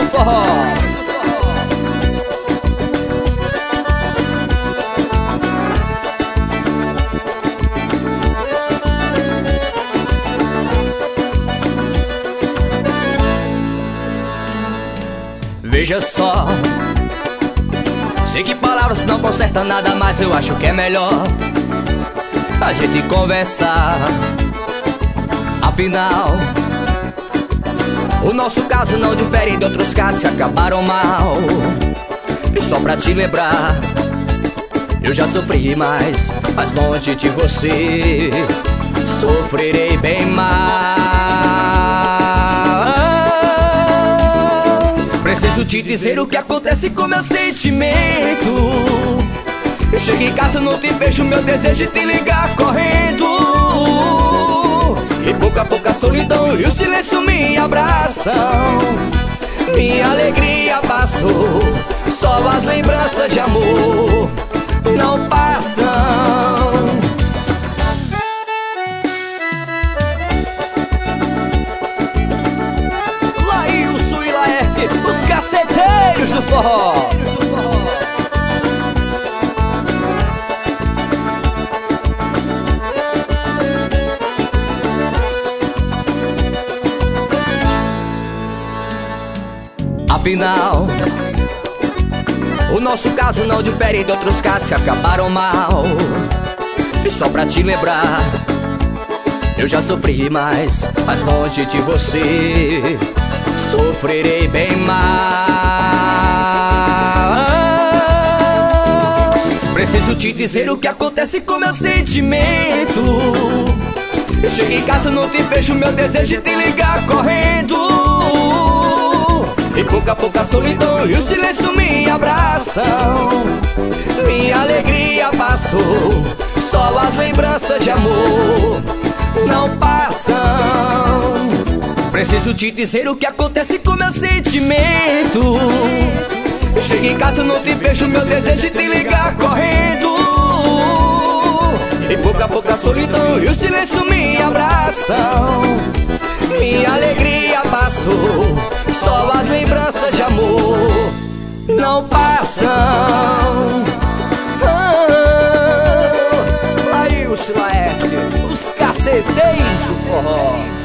forró. Veja só, sei que palavras não consertam nada, mas eu acho que é melhor a gente conversar. Afinal, o nosso caso não difere de outros casos que acabaram mal. E só pra te lembrar, eu já sofri mais, mas longe de você sofrerei bem mais. Preciso te dizer o que acontece com meu sentimento. Eu chego em casa, não te vejo, meu desejo de te ligar correndo. E pouco a pouco a solidão e o silêncio me abraçam. Minha alegria passou, só as lembranças de amor não passam. Laílson e Laerte, os caceteiros do forró. Afinal, o nosso caso não difere de outros casos que acabaram mal. E só pra te lembrar, eu já sofri mais, mas longe de você sofrerei bem mais. Preciso te dizer o que acontece com meu sentimento. Eu chego em casa, não te vejo, meu desejo de te ligar correndo. E pouco a pouco a solidão e o silêncio me abraçam. Minha alegria passou, só as lembranças de amor não passam. Preciso te dizer o que acontece com meu sentimento. Eu chego em casa, não te vejo, meu desejo de te ligar correndo. E pouco a pouco a solidão e o silêncio me abraçam. Minha alegria passou, só as lembranças de amor não passam. Laílson e Laerte, os caceteiros do forró.